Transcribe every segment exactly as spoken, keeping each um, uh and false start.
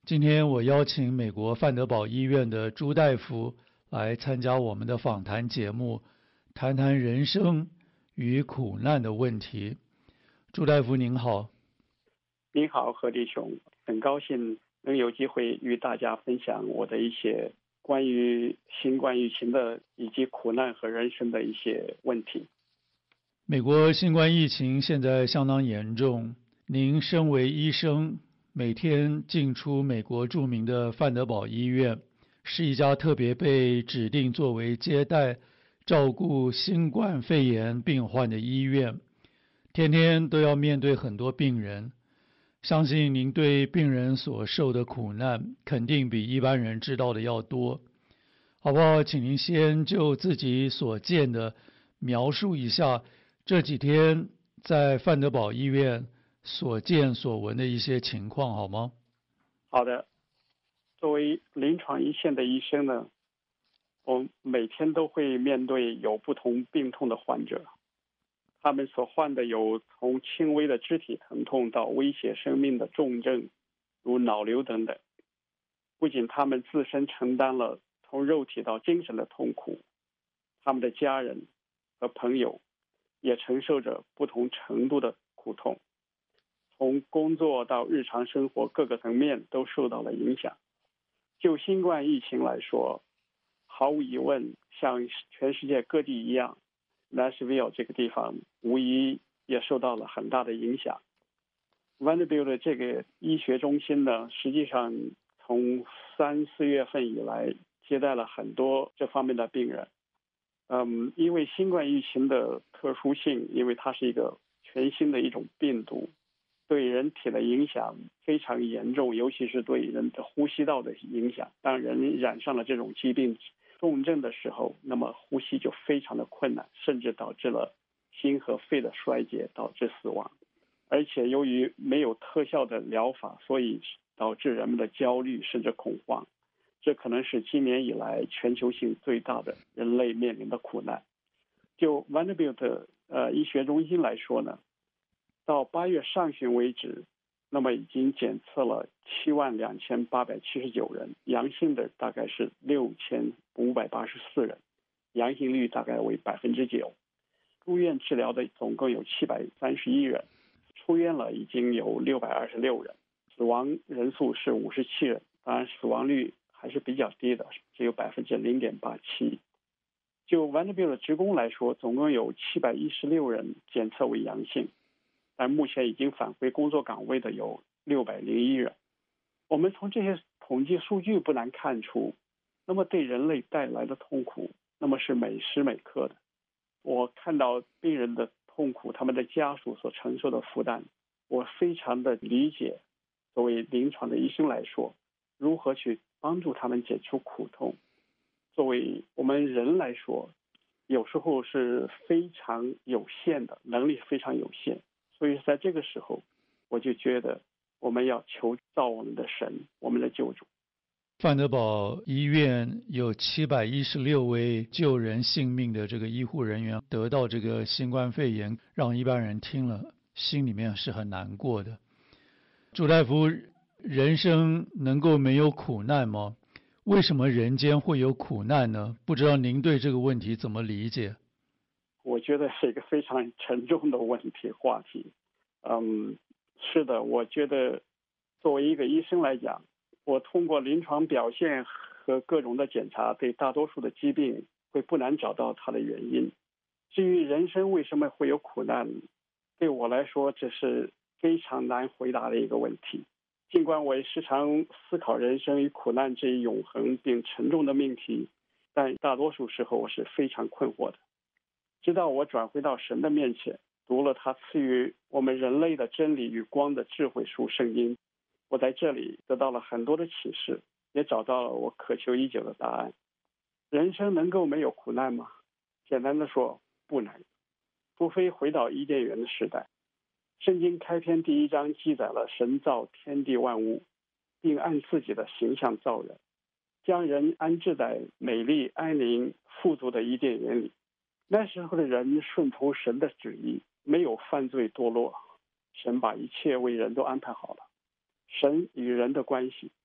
今天我邀请美国范德堡医院的朱大夫来参加我们的访谈节目，谈谈人生与苦难的问题。朱大夫您好。 您好，何弟兄，很高兴能有机会与大家分享我的一些关于新冠疫情的以及苦难和人生的一些问题。 美国新冠疫情现在相当严重，您身为医生，每天进出美国著名的范德堡医院，是一家特别被指定作为接待、照顾新冠肺炎病患的医院，天天都要面对很多病人。相信您对病人所受的苦难，肯定比一般人知道的要多。好不好？请您先就自己所见的描述一下这几天在范德堡医院所见所闻的一些情况，好吗？ 好的。作为临床一线的医生呢，我每天都会面对有不同病痛的患者，他们所患的有从轻微的肢体疼痛到威胁生命的重症，如脑瘤等等。不仅他们自身承担了从肉体到精神的痛苦，他们的家人和朋友也承受着不同程度的苦痛，从工作到日常生活各个层面都受到了影响。就新冠疫情来说，毫无疑问，像全世界各地一样，Nashville 这个地方无疑也受到了很大的影响。Vanderbilt 的这个医学中心呢，实际上从三四月份以来接待了很多这方面的病人。嗯，因为新冠疫情的特殊性，因为它是一个全新的一种病毒，对人体的影响非常严重，尤其是对人的呼吸道的影响。当人染上了这种疾病重症的时候，那么呼吸就非常的困难，甚至导致了心和肺的衰竭，导致死亡。而且由于没有特效的疗法，所以导致人们的焦虑甚至恐慌。这可能是今年以来全球性最大的人类面临的苦难。就 Vanderbilt 呃医学中心来说呢，到八月上旬为止，那么已经检测了七万两千八百七十九人，阳性的大概是六千五百八十四人，阳性率大概为百分之九。住院治疗的总共有七百三十一人，出院了已经有六百二十六人，死亡人数是五十七人，当然死亡率还是比较低的，只有百分之零点八七。就 Vanderbilt 的职工来说，总共有七百一十六人检测为阳性，但目前已经返回工作岗位的有六百零一人。我们从这些统计数据不难看出，那么对人类带来的痛苦，那么是每时每刻的。我看到病人的痛苦，他们的家属所承受的负担，我非常的理解。作为临床的医生来说，如何去帮助他们解除苦痛，作为我们人来说，有时候是非常有限的，能力非常有限。所以在这个时候，我就觉得我们要求造我们的神，我们的救主。 范德堡医院有七百一十六位救人性命的这个医护人员得到这个新冠肺炎，让一般人听了心里面是很难过的。朱大夫，人生能够没有苦难吗？为什么人间会有苦难呢？不知道您对这个问题怎么理解？ 我觉得是一个非常沉重的问题话题。嗯，是的，我觉得作为一个医生来讲，我通过临床表现和各种的检查，对大多数的疾病会不难找到它的原因。至于人生为什么会有苦难，对我来说这是非常难回答的一个问题。尽管我也时常思考人生与苦难这一永恒并沉重的命题，但大多数时候我是非常困惑的。直到我转回到神的面前，读了他赐予我们人类的真理与光的智慧书圣经，我在这里得到了很多的启示，也找到了我渴求已久的答案。人生能够没有苦难吗？简单的说，不能，除非回到伊甸园的时代。圣经开篇第一章记载了神造天地万物，并按自己的形象造人，将人安置在美丽安宁富足的伊甸园里。那时候的人顺从神的旨意，没有犯罪堕落，神把一切为人都安排好了。神与人的关系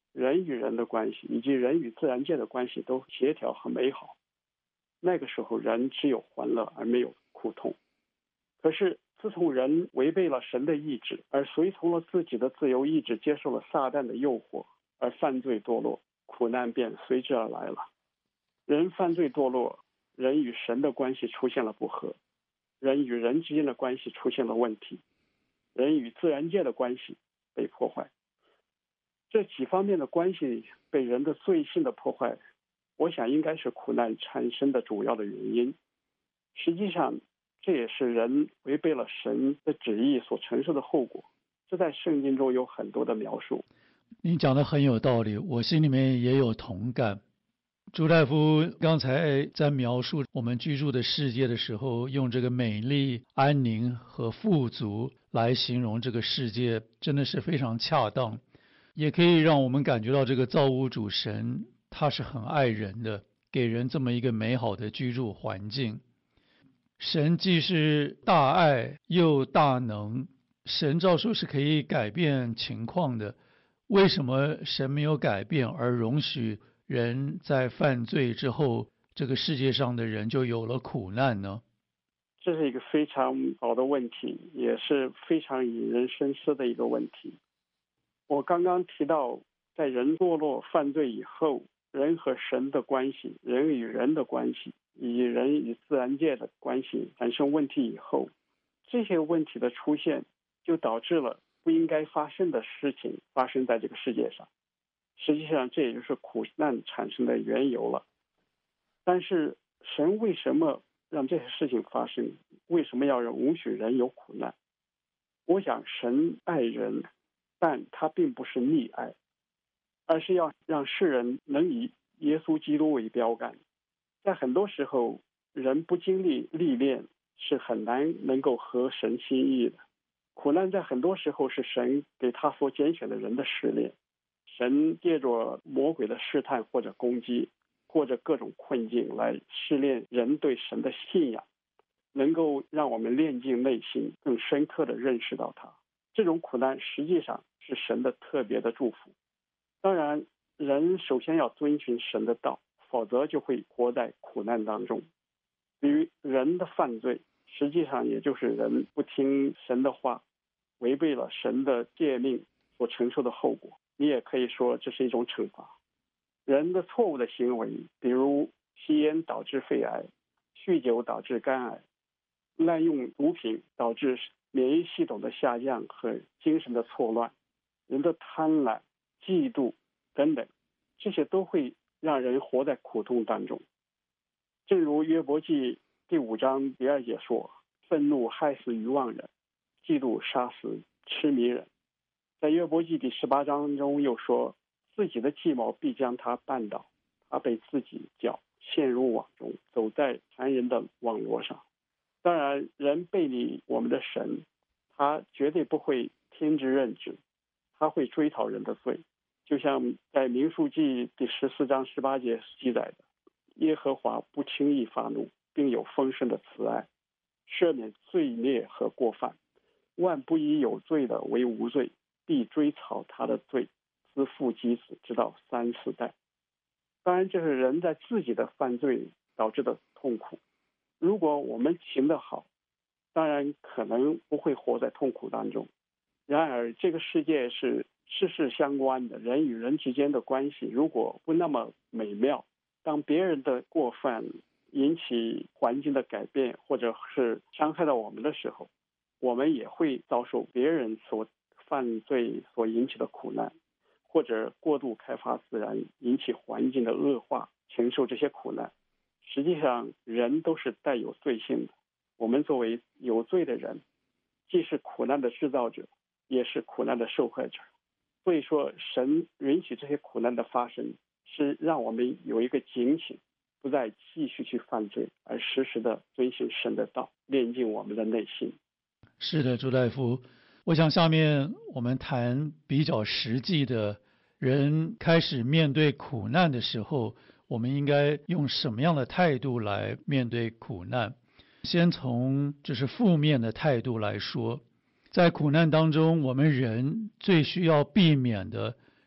人与人的关系以及人与自然界的关系都协调和美好，那个时候人只有欢乐而没有苦痛。可是自从人违背了神的意志，而随从了自己的自由意志，接受了撒旦的诱惑，而犯罪堕落，苦难便随之而来了。人犯罪堕落，人与神的关系出现了不和，人与人之间的关系出现了问题，人与自然界的关系被破坏。这几方面的关系被人的罪性的破坏，我想应该是苦难产生的主要的原因。实际上这也是人违背了神的旨意所承受的后果，这在圣经中有很多的描述。 您讲的很有道理，我心里面也有同感。朱大夫刚才在描述我们居住的世界的时候，用这个美丽、安宁和富足来形容这个世界，真的是非常恰当，也可以让我们感觉到这个造物主神他是很爱人的，给人这么一个美好的居住环境。神既是大爱又大能，神照说是可以改变情况的，为什么神没有改变，而容许人在犯罪之后，这个世界上的人就有了苦难呢？ 这是一个非常好的问题，也是非常引人深思的一个问题。我刚刚提到，在人堕落犯罪以后，人和神的关系，人与人的关系，以及人与自然界的关系产生问题以后，这些问题的出现就导致了不应该发生的事情发生在这个世界上。实际上这也就是苦难产生的缘由了。但是神为什么让这些事情发生？为什么要容许人有苦难？我想神爱人，但他并不是溺爱，而是要让世人能以耶稣基督为标杆。在很多时候，人不经历历练是很难能够合神心意的。苦难在很多时候是神给他所拣选的人的试炼。神借着魔鬼的试探或者攻击，或者各种困境来试炼人对神的信仰，能够让我们炼净内心，更深刻地认识到他。这种苦难实际上是神的特别的祝福。当然，人首先要遵循神的道，否则就会活在苦难当中。比如人的犯罪，实际上也就是人不听神的话，违背了神的诫命所承受的后果。你也可以说这是一种惩罚。人的错误的行为，比如吸烟导致肺癌，酗酒导致肝癌，滥用毒品导致免疫系统的下降和精神的错乱，人的贪婪、嫉妒等等，这些都会让人活在苦痛当中。正如约伯记第五章第二节说，愤怒害死愚妄人，嫉妒杀死痴迷人。在约伯记第十八章中又说，自己的计谋必将他绊倒，他被自己脚陷入网中，走在残忍的网罗上。当然，人背离我们的神，他绝对不会听之任之，他会追讨人的罪。就像在民数记第十四章十八节记载的，耶和华不轻易发怒，并有丰盛的慈爱，赦免罪孽和过犯，万不以有罪的为无罪，必追讨他的罪，自父及子，直到三四代。当然，这是人在自己的犯罪导致的痛苦。如果我们行得好，当然可能不会活在痛苦当中。然而，这个世界是世事相关的，人与人之间的关系如果不那么美妙，当别人的过犯引起环境的改变，或者是伤害到我们的时候，我们也会遭受别人所犯罪所引起的苦难，或者过度开发自然引起环境的恶化，承受这些苦难。实际上，人都是带有罪性的。我们作为有罪的人，既是苦难的制造者，也是苦难的受害者。所以说，神允许这些苦难的发生，是让我们有一个警醒，不再继续去犯罪，而时时的遵循神的道，炼净我们的内心。 是的，朱大夫，我想下面我们谈比较实际的，人开始面对苦难的时候，我们应该用什么样的态度来面对苦难？先从就是负面的态度来说，在苦难当中，我们人最需要避免的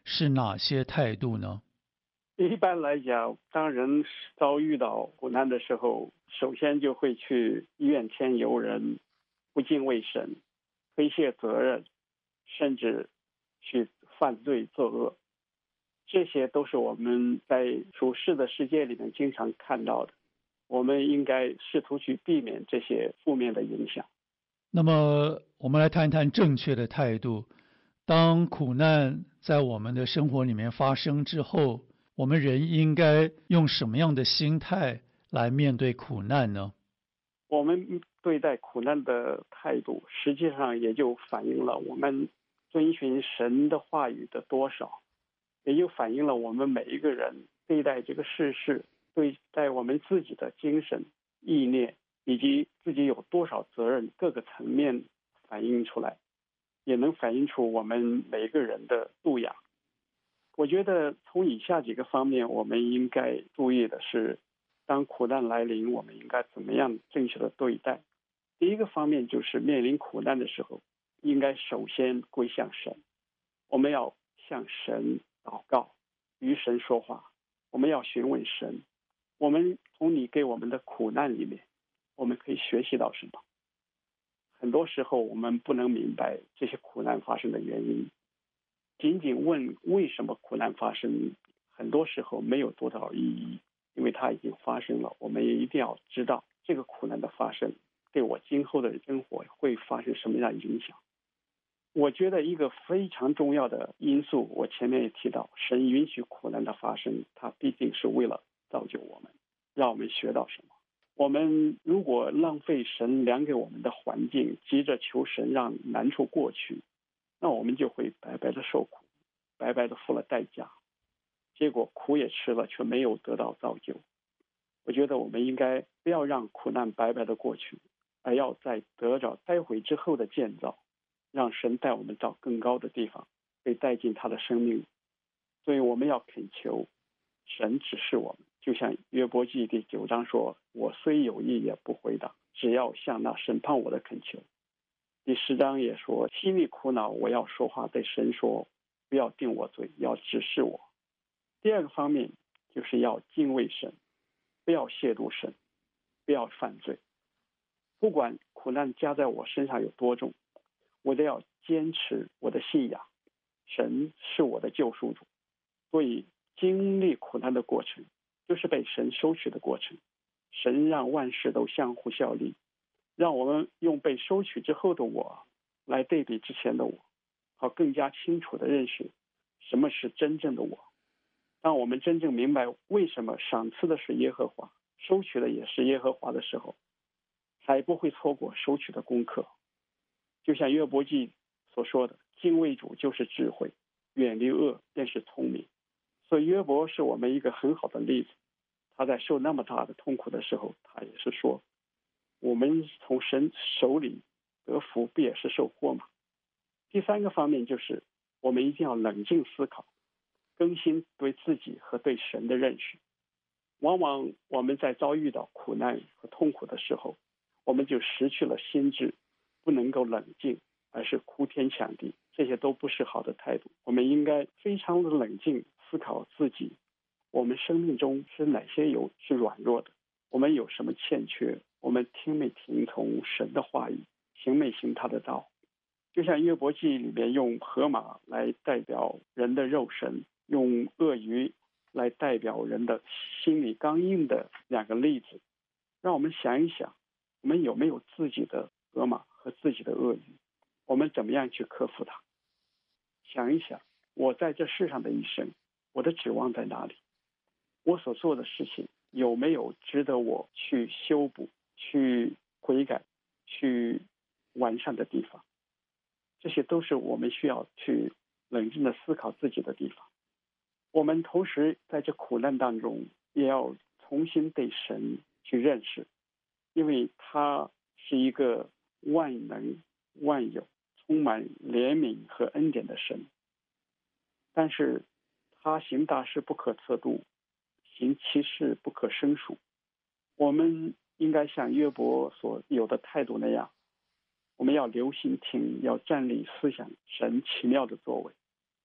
是哪些态度呢？ 一般来讲，当人遭遇到苦难的时候，首先就会去怨天尤人，不敬畏神，推卸责任，甚至去犯罪作恶。这些都是我们在处世的世界里面经常看到的。我们应该试图去避免这些负面的影响。 那么，我们来谈一谈正确的态度。当苦难在我们的生活里面发生之后，我们人应该用什么样的心态来面对苦难呢？ 我们对待苦难的态度，实际上也就反映了我们遵循神的话语的多少，也就反映了我们每一个人对待这个世事，对待我们自己的精神、意念，以及自己有多少责任，各个层面反映出来，也能反映出我们每一个人的素养。我觉得从以下几个方面，我们应该注意的是，当苦难来临，我们应该怎么样正确的对待。第一个方面就是面临苦难的时候，应该首先归向神，我们要向神祷告，与神说话，我们要询问神，我们从你给我们的苦难里面，我们可以学习到什么？很多时候我们不能明白这些苦难发生的原因，仅仅问为什么苦难发生，很多时候没有多少意义，因为它已经发生了。我们也一定要知道这个苦难的发生对我今后的生活会发生什么样的影响。我觉得一个非常重要的因素，我前面也提到，神允许苦难的发生，它毕竟是为了造就我们，让我们学到什么。我们如果浪费神量给我们的环境，急着求神让难处过去，那我们就会白白的受苦，白白的付了代价，结果苦也吃了，却没有得到造就。我觉得我们应该不要让苦难白白的过去，而要在得着待会之后的建造，让神带我们到更高的地方，被带进他的生命。所以我们要恳求神指示我们，就像约伯记第九章说，我虽有意也不回答，只要向那审判我的恳求。第十章也说，心里苦恼，我要说话对神说，不要定我罪，要指示我。第二个方面就是要敬畏神，不要亵渎神，不要犯罪。不管苦难加在我身上有多重，我都要坚持我的信仰，神是我的救赎主。所以经历苦难的过程，就是被神收取的过程。神让万事都相互效力，让我们用被收取之后的我来对比之前的我，好更加清楚地认识什么是真正的我。当我们真正明白为什么赏赐的是耶和华，收取的也是耶和华的时候，才不会错过收取的功课。就像约伯记所说的，敬畏主就是智慧，远离恶便是聪明。所以约伯是我们一个很好的例子，他在受那么大的痛苦的时候，他也是说，我们从神手里得福，不也是受祸吗？第三个方面就是我们一定要冷静思考，更新对自己和对神的认识。往往我们在遭遇到苦难和痛苦的时候，我们就失去了心智，不能够冷静，而是哭天抢地，这些都不是好的态度。我们应该非常的冷静思考自己，我们生命中是哪些有是软弱的，我们有什么欠缺，我们听没听从神的话语，行没行他的道。就像约伯记里面用河马来代表人的肉身，用鳄鱼来代表人的心理刚硬的两个例子，让我们想一想，我们有没有自己的河马和自己的鳄鱼，我们怎么样去克服它。想一想，我在这世上的一生，我的指望在哪里？我所做的事情有没有值得我去修补、去悔改、去完善的地方？这些都是我们需要去冷静的思考自己的地方。我们同时在这苦难当中，也要重新对神去认识，因为他是一个万能万有、充满怜悯和恩典的神，但是他行大事不可测度，行其事不可胜数。我们应该像约伯所有的态度那样，我们要留心听，要站立思想神奇妙的作为。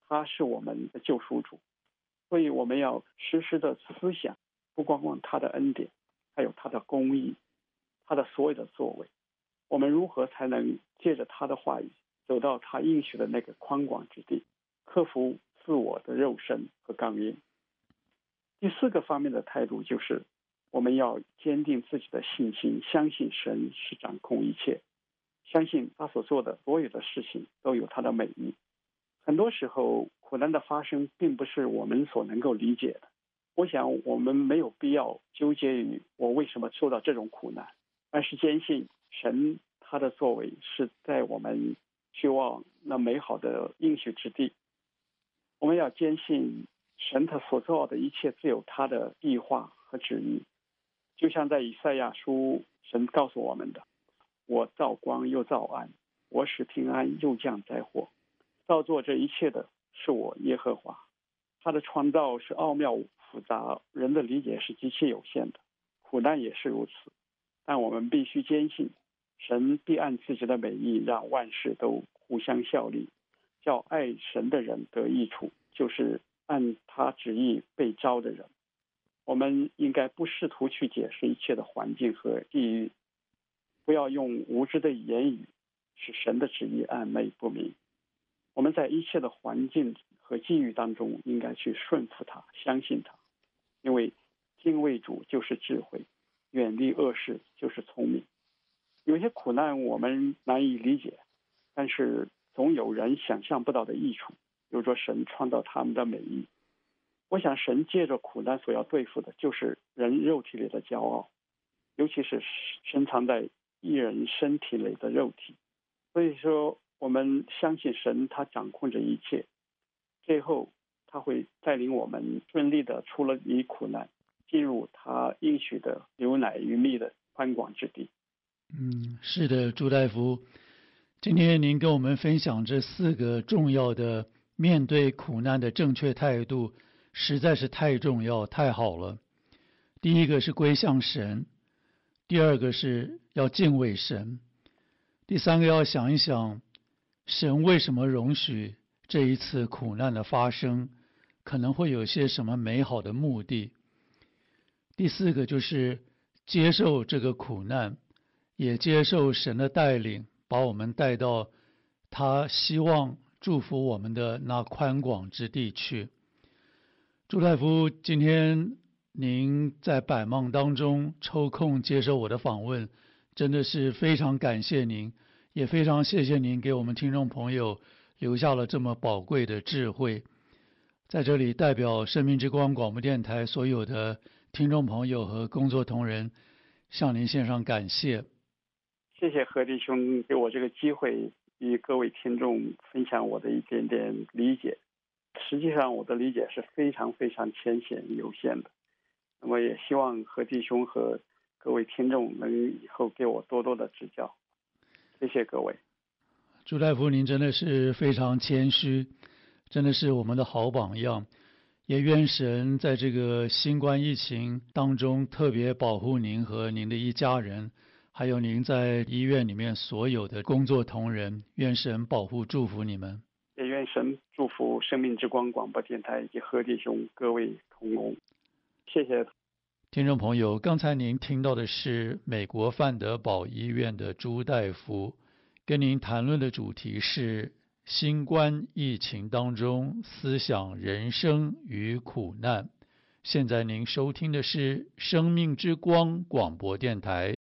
他是我们的救赎主，所以我们要时时的思想，不光光他的恩典，还有他的公义，他的所有的作为，我们如何才能借着他的话语走到他应许的那个宽广之地，克服自我的肉身和刚硬。第四个方面的态度就是我们要坚定自己的信心，相信神是掌控一切，相信他所做的所有的事情都有他的美意。很多时候苦难的发生并不是我们所能够理解的，我想我们没有必要纠结于我为什么受到这种苦难，而是坚信神他的作为是在我们希望那美好的应许之地。我们要坚信神他所做的一切自有他的计划和旨意，就像在以赛亚书神告诉我们的，我造光又造暗，我使平安又降灾祸，造作这一切的是我耶和华。他的创造是奥妙复杂，人的理解是极其有限的，苦难也是如此。但我们必须坚信神必按自己的美意让万事都互相效力，叫爱神的人得益处，就是按他旨意被招的人。我们应该不试图去解释一切的环境和际遇，不要用无知的言语使神的旨意暧昧不明。我们在一切的环境和际遇当中应该去顺服他，相信他，因为敬畏主就是智慧，远离恶事就是聪明。有些苦难我们难以理解，但是总有人想象不到的益处，有着神创造他们的美意。我想神借着苦难所要对付的就是人肉体里的骄傲，尤其是深藏在一人身体里的肉体。所以说我们相信神他掌控着一切，最后他会带领我们顺利的出了离苦难，进入他应许的牛奶与蜜的宽广之地。 嗯，是的，朱大夫，今天您跟我们分享这四个重要的面对苦难的正确态度，实在是太重要太好了。第一个是归向神，第二个是要敬畏神，第三个要想一想神为什么容许这一次苦难的发生，可能会有些什么美好的目的。第四个就是接受这个苦难，也接受神的带领，把我们带到他希望祝福我们的那宽广之地去。朱大夫，今天您在百忙当中抽空接受我的访问，真的是非常感谢您，也非常谢谢您给我们听众朋友留下了这么宝贵的智慧。在这里代表生命之光广播电台所有的听众朋友和工作同仁，向您献上感谢。 谢谢何弟兄给我这个机会与各位听众分享我的一点点理解。实际上我的理解是非常非常浅显有限的，那么也希望何弟兄和各位听众能以后给我多多的指教。谢谢各位。 朱大夫，您真的是非常谦虚，真的是我们的好榜样，也愿神在这个新冠疫情当中特别保护您和您的一家人，还有您在医院里面所有的工作同仁，愿神保护祝福你们。 也愿神祝福生命之光广播电台以及何弟兄各位同工。谢谢听众朋友，刚才您听到的是美国范德堡医院的朱大夫，跟您谈论的主题是新冠疫情当中思想人生与苦难。现在您收听的是生命之光广播电台。